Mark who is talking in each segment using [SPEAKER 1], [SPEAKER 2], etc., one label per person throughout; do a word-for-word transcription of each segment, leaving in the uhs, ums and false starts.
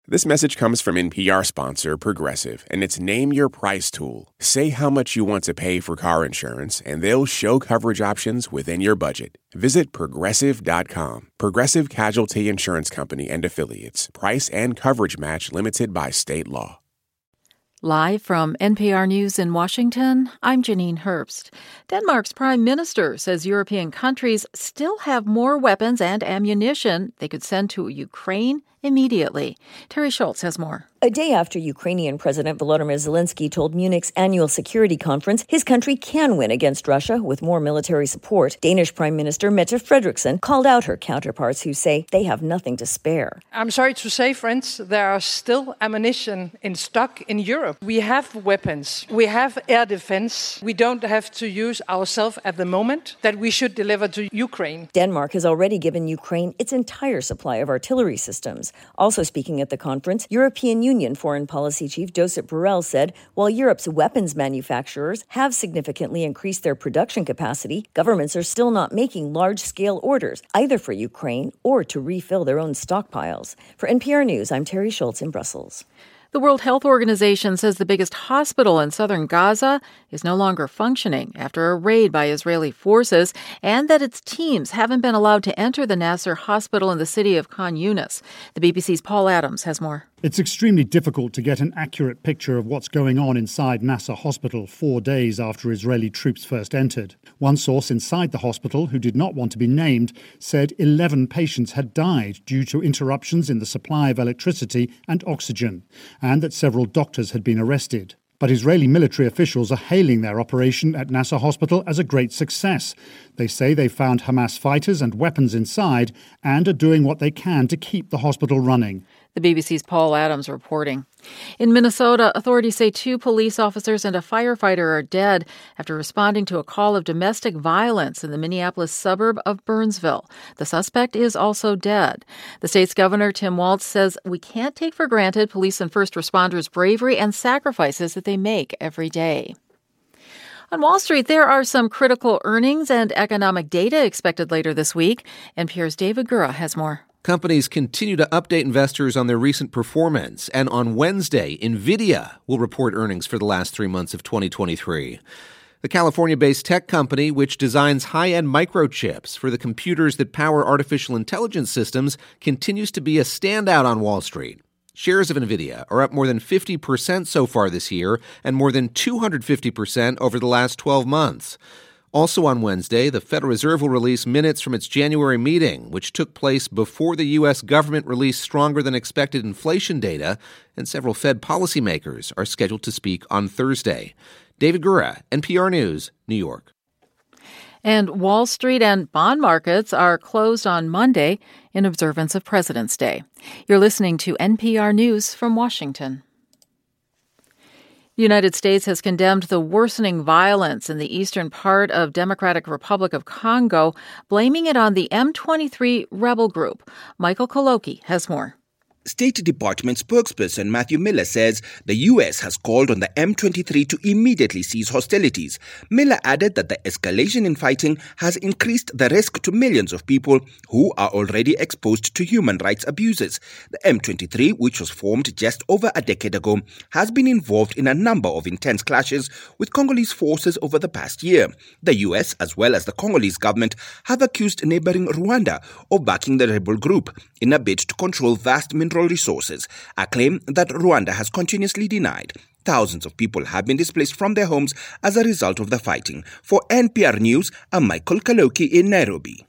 [SPEAKER 1] This message comes from N P R sponsor Progressive, and it's Name Your Price tool. Say how much you want to pay for car insurance, and they'll show coverage options within your budget. Visit Progressive dot com. Progressive Casualty Insurance Company and Affiliates. Price and coverage match limited by state law.
[SPEAKER 2] Live from N P R News in Washington, I'm Janine Herbst. Denmark's prime minister says European countries still have more weapons and ammunition they could send to Ukraine immediately. Terry Schultz has more.
[SPEAKER 3] A day after Ukrainian President Volodymyr Zelensky told Munich's annual security conference his country can win against Russia with more military support, Danish Prime Minister Mette Frederiksen called out her counterparts who say they have nothing to spare.
[SPEAKER 4] I'm sorry to say, friends, there are still ammunition in stock in Europe. We have weapons. We have air defense. We don't have to use ourselves at the moment that we should deliver to Ukraine.
[SPEAKER 3] Denmark has already given Ukraine its entire supply of artillery systems. Also speaking at the conference, European Union Foreign Policy Chief Josep Borrell said while Europe's weapons manufacturers have significantly increased their production capacity, governments are still not making large-scale orders, either for Ukraine or to refill their own stockpiles. For N P R News, I'm Terry Schultz in Brussels.
[SPEAKER 2] The World Health Organization says the biggest hospital in southern Gaza is no longer functioning after a raid by Israeli forces and that its teams haven't been allowed to enter the Nasser hospital in the city of Khan Yunis. The B B C's Paul Adams has more.
[SPEAKER 5] It's extremely difficult to get an accurate picture of what's going on inside Nasser Hospital four days after Israeli troops first entered. One source inside the hospital, who did not want to be named, said eleven patients had died due to interruptions in the supply of electricity and oxygen, and that several doctors had been arrested. But Israeli military officials are hailing their operation at Nasser Hospital as a great success. They say they found Hamas fighters and weapons inside and are doing what they can to keep the hospital running.
[SPEAKER 2] The B B C's Paul Adams reporting. In Minnesota, authorities say two police officers and a firefighter are dead after responding to a call of domestic violence in the Minneapolis suburb of Burnsville. The suspect is also dead. The state's governor, Tim Walz, says we can't take for granted police and first responders' bravery and sacrifices that they make every day. On Wall Street, there are some critical earnings and economic data expected later this week. N P R's David Gura has more.
[SPEAKER 6] Companies continue to update investors on their recent performance, and on Wednesday, NVIDIA will report earnings for the last three months of twenty twenty-three. The California-based tech company, which designs high-end microchips for the computers that power artificial intelligence systems, continues to be a standout on Wall Street. Shares of NVIDIA are up more than fifty percent so far this year and more than two hundred fifty percent over the last twelve months. Also on Wednesday, the Federal Reserve will release minutes from its January meeting, which took place before the U S government released stronger-than-expected inflation data, and several Fed policymakers are scheduled to speak on Thursday. David Gura, N P R News, New York.
[SPEAKER 2] And Wall Street and bond markets are closed on Monday in observance of President's Day. You're listening to N P R News from Washington. The United States has condemned the worsening violence in the eastern part of Democratic Republic of Congo, blaming it on the M twenty-three rebel group. Michael Koloki has more.
[SPEAKER 7] State Department spokesperson Matthew Miller says the U S has called on the M twenty-three to immediately cease hostilities. Miller added that the escalation in fighting has increased the risk to millions of people who are already exposed to human rights abuses. The M twenty-three, which was formed just over a decade ago, has been involved in a number of intense clashes with Congolese forces over the past year. The U S, as well as the Congolese government, have accused neighboring Rwanda of backing the rebel group in a bid to control vast mineral resources, a claim that Rwanda has continuously denied. Thousands of people have been displaced from their homes as a result of the fighting. For N P R News, I'm Michael Kaloki in Nairobi.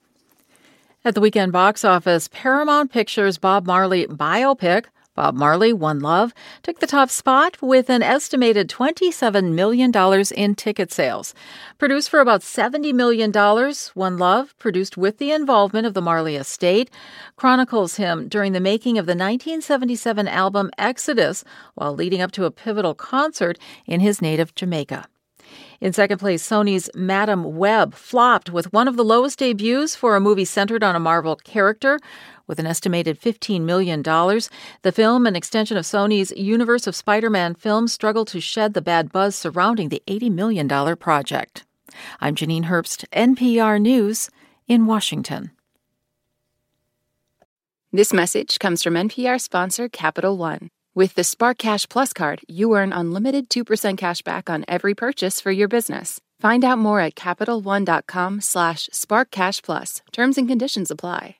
[SPEAKER 2] At the weekend box office, Paramount Pictures' Bob Marley biopic, Bob Marley, One Love, took the top spot with an estimated twenty-seven million dollars in ticket sales. Produced for about seventy million dollars, One Love, produced with the involvement of the Marley estate, chronicles him during the making of the nineteen seventy-seven album Exodus while leading up to a pivotal concert in his native Jamaica. In second place, Sony's Madam Web flopped with one of the lowest debuts for a movie centered on a Marvel character. With an estimated fifteen million dollars, the film, an extension of Sony's universe of Spider-Man films, struggled to shed the bad buzz surrounding the eighty million dollars project. I'm Janine Herbst, N P R News in Washington.
[SPEAKER 8] This message comes from N P R sponsor Capital One. With the Spark Cash Plus card, you earn unlimited two percent cash back on every purchase for your business. Find out more at CapitalOne.com slash SparkCashPlus. Terms and conditions apply.